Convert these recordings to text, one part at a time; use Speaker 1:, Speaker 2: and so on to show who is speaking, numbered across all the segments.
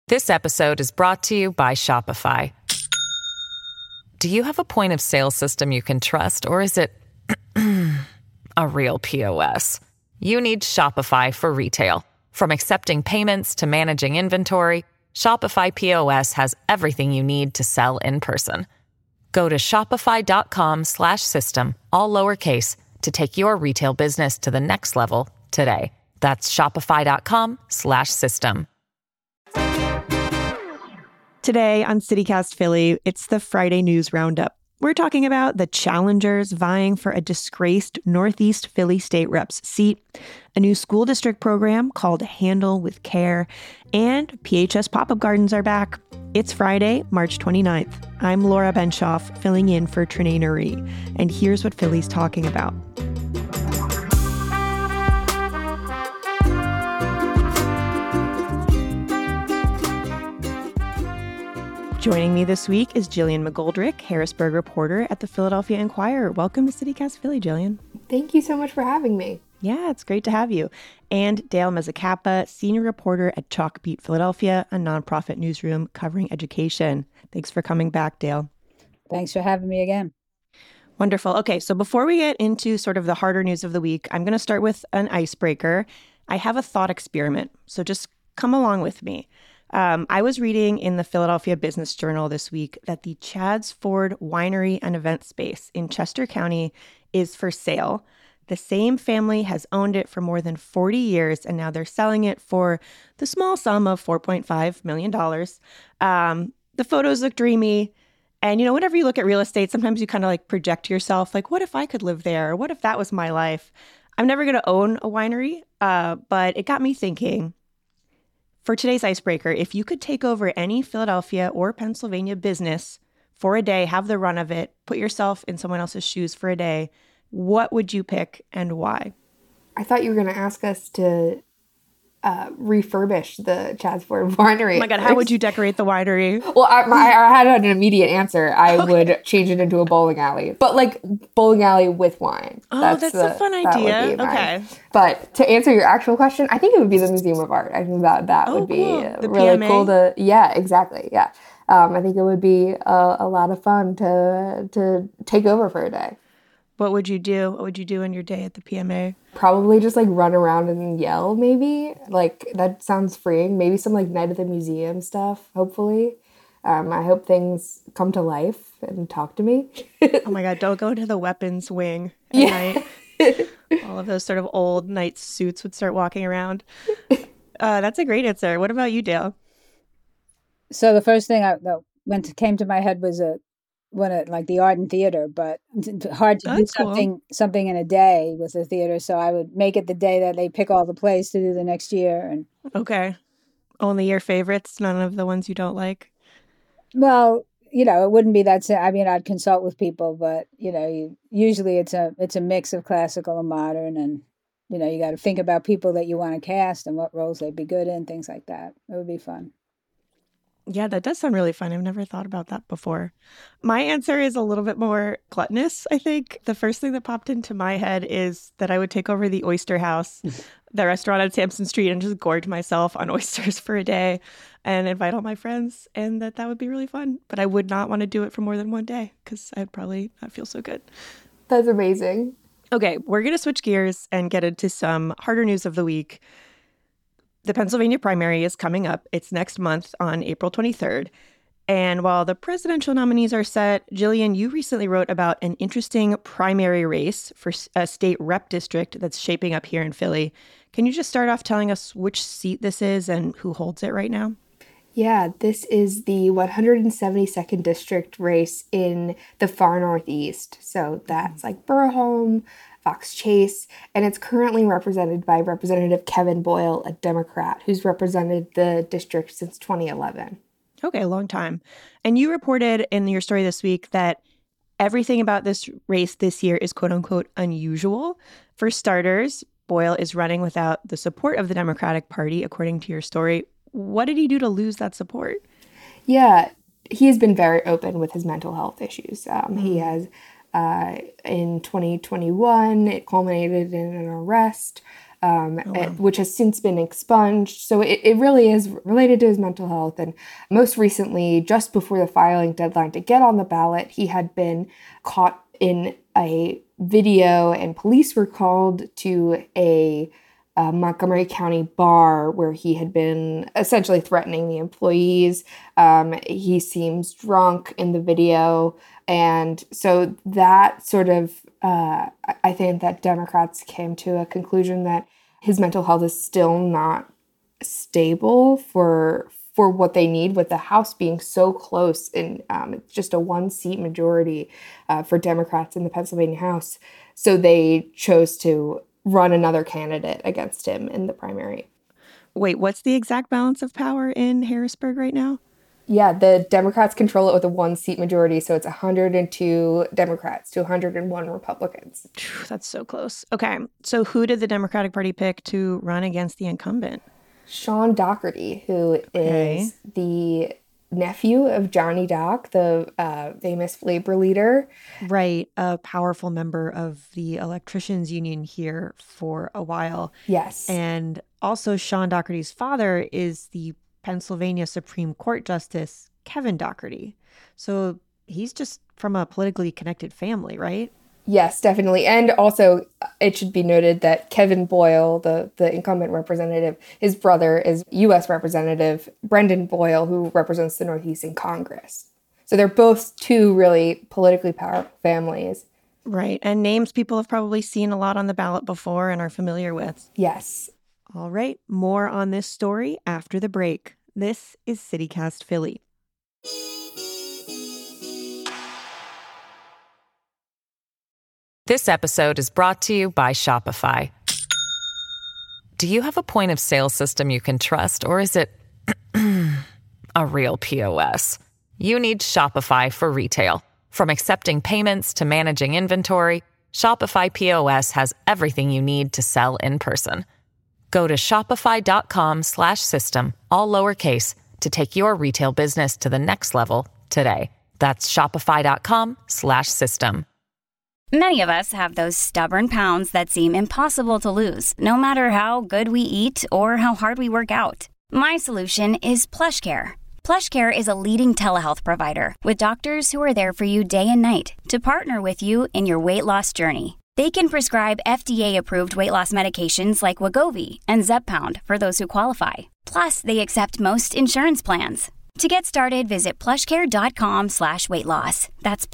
Speaker 1: This episode is brought to you by Shopify. Do you have a point of sale system you can trust, or is it a real POS? You need Shopify for retail. From accepting payments to managing inventory, Shopify POS has everything you need to sell in person. Go to shopify.com/system, all lowercase, to take your retail business to the next level today. That's shopify.com/system.
Speaker 2: Today on CityCast Philly, it's the Friday News Roundup. We're talking about the challengers vying for a disgraced Northeast Philly state rep's seat, a new school district program called Handle with Care, and PHS pop-up gardens are back. It's Friday, March 29th. I'm Laura Benshoff, filling in for Trenae Nuri, and here's what Philly's talking about. Joining me this week is Jillian McGoldrick, Harrisburg reporter at the Philadelphia Inquirer. Welcome to CityCast Philly, Jillian.
Speaker 3: Thank you so much for having me.
Speaker 2: Yeah, it's great to have you. And Dale Mezzacappa, senior reporter at Chalkbeat Philadelphia, a nonprofit newsroom covering education. Thanks for coming back, Dale.
Speaker 4: Thanks for having me again.
Speaker 2: Wonderful. Okay, so before we get into sort of the harder news of the week, I'm going to start with an icebreaker. I have a thought experiment, so just come along with me. I was reading in the Philadelphia Business Journal this week that the Chadds Ford Winery and Event Space in Chester County is for sale. The same family has owned it for more than 40 years, and now they're selling it for the small sum of $4.5 million. The photos look dreamy. And, you know, whenever you look at real estate, sometimes you kind of like project yourself, like, what if I could live there? What if that was my life? I'm never going to own a winery, but it got me thinking. For today's icebreaker, if you could take over any Philadelphia or Pennsylvania business for a day, have the run of it, put yourself in someone else's shoes for a day, what would you pick and why?
Speaker 3: I thought you were going to ask us to refurbish the Chadds Ford Winery.
Speaker 2: Oh my God, how would you decorate the winery?
Speaker 3: Well, I had an immediate answer. I would change it into a bowling alley, but like bowling alley with wine.
Speaker 2: Oh, that's a fun idea. Okay.
Speaker 3: But to answer your actual question, I think it would be the Museum of Art. I think that would be
Speaker 2: The
Speaker 3: really
Speaker 2: PMA?
Speaker 3: cool to, yeah, exactly. Yeah. I think it would be a lot of fun to take over for a day.
Speaker 2: What would you do? What would you do on your day at the PMA?
Speaker 3: Probably just like run around and yell, maybe. Like that sounds freeing. Maybe some like Night at the Museum stuff, hopefully. I hope things come to life and talk to me.
Speaker 2: Oh my God, don't go to the weapons wing at night. All of those sort of old knight suits would start walking around. That's a great answer. What about you, Dale?
Speaker 4: So the first thing that came to my head was like the art and theater, but it's hard to do something in a day with the theater. So I would make it the day that they pick all the plays to do the next year. And
Speaker 2: Okay. Only your favorites, none of the ones you don't like?
Speaker 4: well, it wouldn't be that. I mean, I'd consult with people, but usually it's a mix of classical and modern, and you got to think about people that you want to cast and what roles they'd be good in, things like that. It would be fun.
Speaker 2: Yeah, that does sound really fun. I've never thought about that before. My answer is a little bit more gluttonous, I think. The first thing that popped into my head is that I would take over the Oyster House, the restaurant on Sampson Street, and just gorge myself on oysters for a day and invite all my friends, and that would be really fun. But I would not want to do it for more than one day because I'd probably not feel so good.
Speaker 3: That's amazing.
Speaker 2: Okay, we're going to switch gears and get into some harder news of the week. The Pennsylvania primary is coming up. It's next month on April 23rd. And while the presidential nominees are set, Jillian, you recently wrote about an interesting primary race for a state rep district that's shaping up here in Philly. Can you just start off telling us which seat this is and who holds it right now?
Speaker 3: Yeah, this is the 172nd district race in the far northeast. So that's like Borough, Fox Chase, and it's currently represented by Representative Kevin Boyle, a Democrat, who's represented the district since 2011.
Speaker 2: Okay, long time. And you reported in your story this week that everything about this race this year is quote unquote unusual. For starters, Boyle is running without the support of the Democratic Party, according to your story. What did he do to lose that support?
Speaker 3: Yeah, he has been very open with his mental health issues. He has, in 2021, it culminated in an arrest. which has since been expunged. So it really is related to his mental health. And most recently, just before the filing deadline to get on the ballot, he had been caught in a video, and police were called to a Montgomery County bar where he had been essentially threatening the employees. He seems drunk in the video. And so that sort of, I think that Democrats came to a conclusion that his mental health is still not stable for what they need, with the House being so close and just a 1-seat majority for Democrats in the Pennsylvania House. So they chose to run another candidate against him in the primary.
Speaker 2: Wait, what's the exact balance of power in Harrisburg right now?
Speaker 3: Yeah, the Democrats control it with a 1-seat majority, so it's 102 Democrats to 101 Republicans.
Speaker 2: That's so close. Okay, so who did the Democratic Party pick to run against the incumbent?
Speaker 3: Sean Doherty, who is the nephew of Johnny Dock, the famous labor leader.
Speaker 2: Right, a powerful member of the electricians union here for a while.
Speaker 3: Yes.
Speaker 2: And also Sean Doherty's father is the Pennsylvania Supreme Court Justice Kevin Doherty. So he's just from a politically connected family, right?
Speaker 3: Yes, definitely. And also, it should be noted that Kevin Boyle, the incumbent representative, his brother is U.S. Representative Brendan Boyle, who represents the Northeast in Congress. So they're both two really politically powerful families.
Speaker 2: Right. And names people have probably seen a lot on the ballot before and are familiar with.
Speaker 3: Yes.
Speaker 2: All right. More on this story after the break. This is CityCast Philly.
Speaker 1: This episode is brought to you by Shopify. Do you have a point of sale system you can trust, or is it a real POS? You need Shopify for retail. From accepting payments to managing inventory, Shopify POS has everything you need to sell in person. Go to shopify.com/system, all lowercase, to take your retail business to the next level today. That's shopify.com/system.
Speaker 5: Many of us have those stubborn pounds that seem impossible to lose, no matter how good we eat or how hard we work out. My solution is PlushCare. PlushCare is a leading telehealth provider with doctors who are there for you day and night to partner with you in your weight loss journey. They can prescribe FDA-approved weight loss medications like Wegovy and Zepbound for those who qualify. Plus, they accept most insurance plans. To get started, visit plushcare.com/weightloss. That's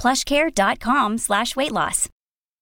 Speaker 5: plushcare.com/weightloss.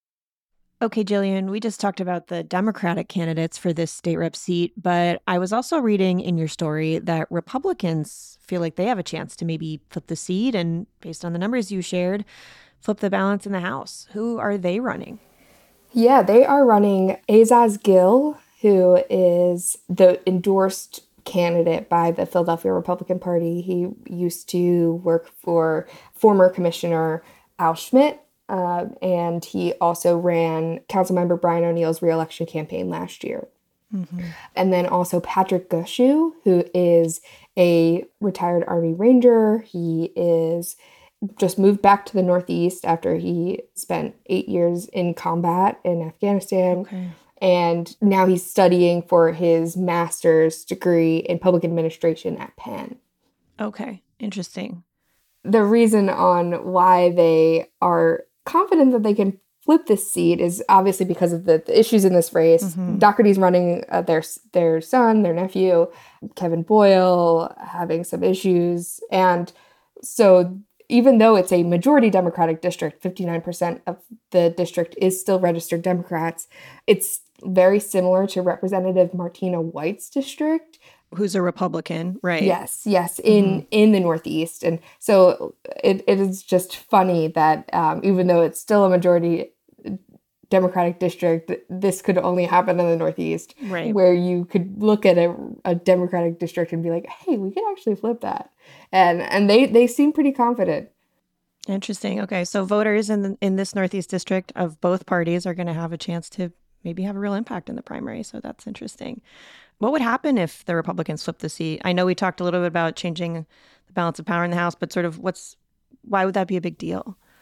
Speaker 2: Okay, Jillian, we just talked about the Democratic candidates for this state rep seat, but I was also reading in your story that Republicans feel like they have a chance to maybe flip the seat and, based on the numbers you shared, flip the balance in the House. Who are they running?
Speaker 3: Yeah, they are running Azaz Gill, who is the endorsed candidate by the Philadelphia Republican Party. He used to work for former Commissioner Al Schmidt, and he also ran Councilmember Brian O'Neill's reelection campaign last year. Mm-hmm. And then also Patrick Gushue, who is a retired Army Ranger. He is just moved back to the Northeast after he spent 8 years in combat in Afghanistan.
Speaker 2: Okay.
Speaker 3: And now he's studying for his master's degree in public administration at Penn.
Speaker 2: Okay, interesting.
Speaker 3: The reason on why they are confident that they can flip this seat is obviously because of the issues in this race. Mm-hmm. Doherty's running their son, their nephew, Kevin Boyle, having some issues. And so even though it's a majority Democratic district, 59% of the district is still registered Democrats, it's very similar to Representative Martina White's district.
Speaker 2: Who's a Republican, right?
Speaker 3: Yes, in the Northeast. And so it is just funny that even though it's still a majority Democratic district, this could only happen in the Northeast,
Speaker 2: right?
Speaker 3: Where you could look at a Democratic district and be like, hey, we could actually flip that. And they seem pretty confident.
Speaker 2: Interesting. Okay, so voters in this Northeast district of both parties are going to have a chance to maybe have a real impact in the primary. So that's interesting. What would happen if the Republicans flip the seat? I know we talked a little bit about changing the balance of power in the House, but sort of why would that be a big deal?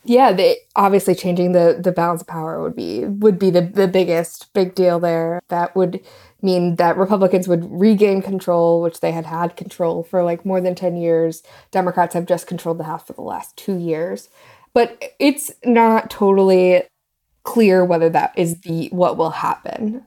Speaker 3: Yeah, obviously changing the balance of power would be the biggest big deal there. That would mean that Republicans would regain control, which they had control for like more than 10 years. Democrats have just controlled the House for the last 2 years. But it's not totally clear whether that is what will happen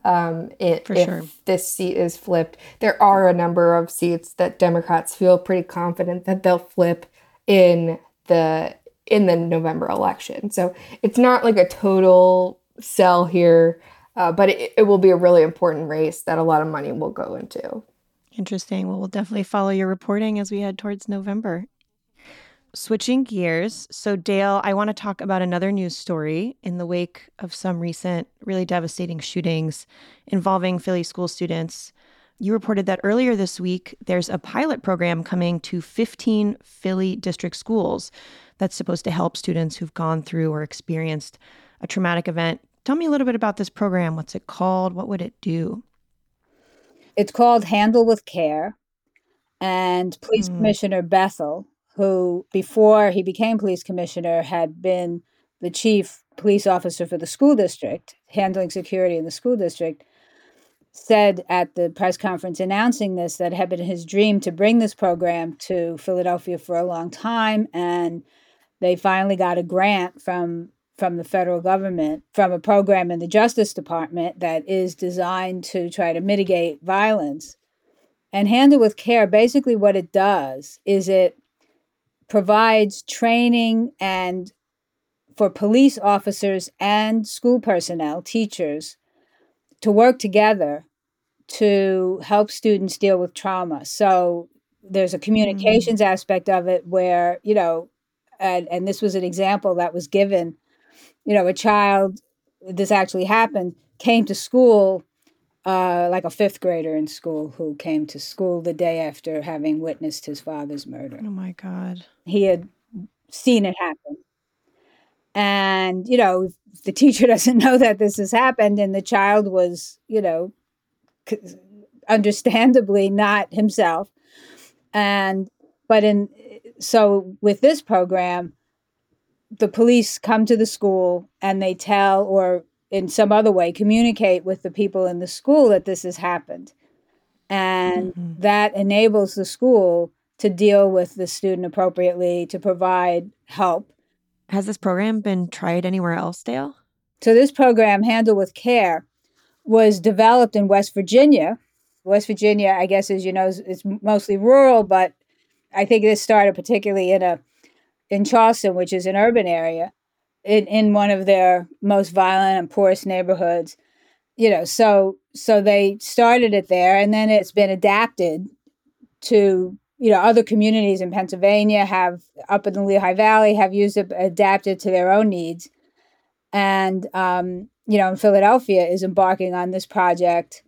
Speaker 3: if this seat is flipped. There are a number of seats that Democrats feel pretty confident that they'll flip in the November election. So it's not like a total sell here, but it will be a really important race that a lot of money will go into.
Speaker 2: Interesting. Well, we'll definitely follow your reporting as we head towards November. Switching gears. So, Dale, I want to talk about another news story in the wake of some recent, really devastating shootings involving Philly school students. You reported that earlier this week, there's a pilot program coming to 15 Philly district schools that's supposed to help students who've gone through or experienced a traumatic event. Tell me a little bit about this program. What's it called? What would it do?
Speaker 4: It's called Handle with Care. And Police Commissioner Bethel, who before he became police commissioner had been the chief police officer for the school district, handling security in the school district, said at the press conference announcing this that it had been his dream to bring this program to Philadelphia for a long time. And they finally got a grant from the federal government, from a program in the Justice Department that is designed to try to mitigate violence. And Handle with Care, basically what it does is it provides training and for police officers and school personnel, teachers, to work together to help students deal with trauma. So there's a communications aspect of it where, and this was an example that was given, a child, this actually happened, came to school, like a fifth grader in school who came to school the day after having witnessed his father's murder.
Speaker 2: Oh my God.
Speaker 4: He had seen it happen. And, the teacher doesn't know that this has happened, and the child was, understandably not himself. So with this program, the police come to the school and they tell, or in some other way, communicate with the people in the school that this has happened. And that enables the school to deal with the student appropriately, to provide help.
Speaker 2: Has this program been tried anywhere else, Dale?
Speaker 4: So this program, Handle with Care, was developed in West Virginia. West Virginia, I guess, as you know, is mostly rural, but I think this started particularly in Charleston, which is an urban area, in one of their most violent and poorest neighborhoods. So they started it there, and then it's been adapted to, other communities in Pennsylvania up in the Lehigh Valley have used it, adapted to their own needs. And, in Philadelphia is embarking on this project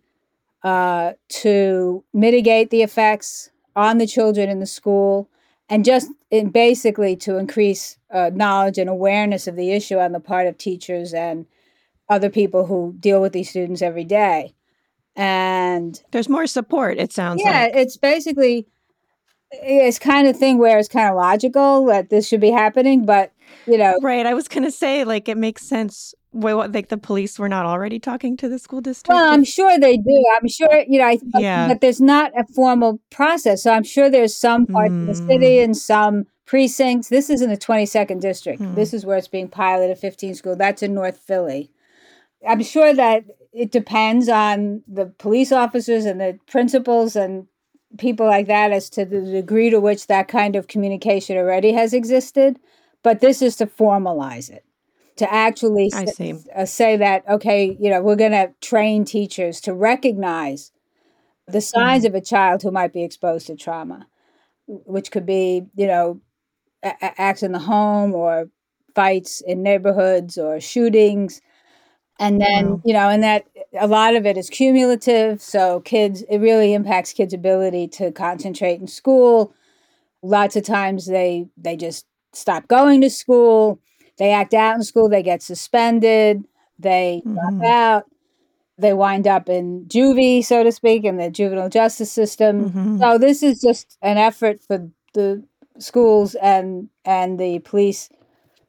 Speaker 4: to mitigate the effects on the children in the school, and basically to increase knowledge and awareness of the issue on the part of teachers and other people who deal with these students every day. And
Speaker 2: there's more support, it sounds like.
Speaker 4: Yeah, it's basically, it's kind of thing where it's kind of logical that this should be happening, but,
Speaker 2: Right, I was going to say, it makes sense. Like the police were not already talking to the school district?
Speaker 4: Well, I'm sure they do. I'm sure, but there's not a formal process. So I'm sure there's some parts of the city and some precincts. This is in the 22nd district. This is where it's being piloted, 15 schools. That's in North Philly. I'm sure that it depends on the police officers and the principals and people like that as to the degree to which that kind of communication already has existed. But this is to formalize it, to actually say that, okay, we're going to train teachers to recognize the signs of a child who might be exposed to trauma, which could be, acts in the home or fights in neighborhoods or shootings. And then, and that a lot of it is cumulative. So it really impacts kids' ability to concentrate in school. Lots of times they just stop going to school. They act out in school. They get suspended. They drop out. They wind up in juvie, so to speak, in the juvenile justice system. So this is just an effort for the schools and the police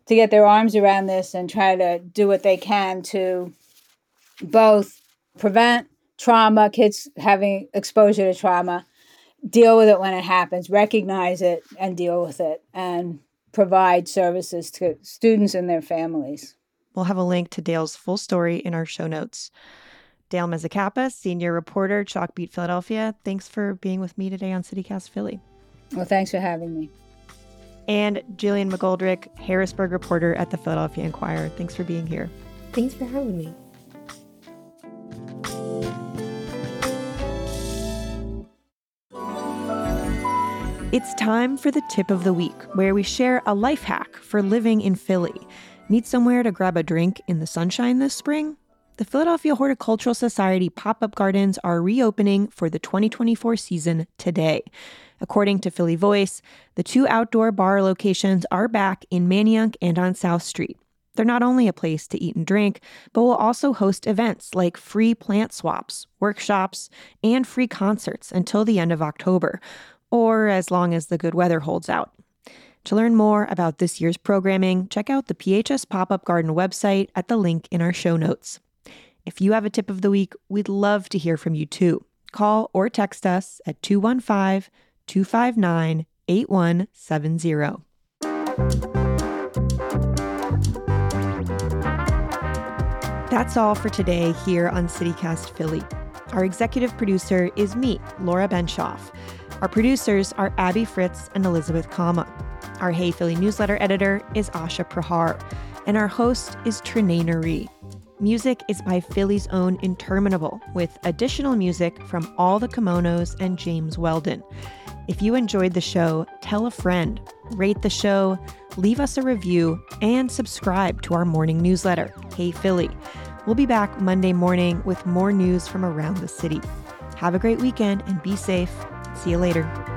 Speaker 4: to get their arms around this and try to do what they can to both prevent trauma, kids having exposure to trauma, deal with it when it happens, recognize it and deal with it, and provide services to students and their families.
Speaker 2: We'll have a link to Dale's full story in our show notes. Dale Mezzacapa, senior reporter, Chalkbeat Philadelphia. Thanks for being with me today on CityCast Philly.
Speaker 4: Well, thanks for having me.
Speaker 2: And Jillian McGoldrick, Harrisburg reporter at the Philadelphia Inquirer. Thanks for being here.
Speaker 3: Thanks for having me.
Speaker 2: It's time for the tip of the week, where we share a life hack for living in Philly. Need somewhere to grab a drink in the sunshine this spring? The Philadelphia Horticultural Society pop-up gardens are reopening for the 2024 season today. According to Philly Voice, the 2 outdoor bar locations are back in Manayunk and on South Street. They're not only a place to eat and drink, but will also host events like free plant swaps, workshops, and free concerts until the end of October, or as long as the good weather holds out. To learn more about this year's programming, check out the PHS Pop-Up Garden website at the link in our show notes. If you have a tip of the week, we'd love to hear from you too. Call or text us at 215-259-8170. That's all for today here on CityCast Philly. Our executive producer is me, Laura Benshoff. Our producers are Abby Fritz and Elizabeth Kama. Our Hey Philly newsletter editor is Asha Prahar. And our host is Trinae Nari. Music is by Philly's own Interminable, with additional music from All the Kimonos and James Weldon. If you enjoyed the show, tell a friend, rate the show, leave us a review, and subscribe to our morning newsletter, Hey Philly. We'll be back Monday morning with more news from around the city. Have a great weekend and be safe. See you later.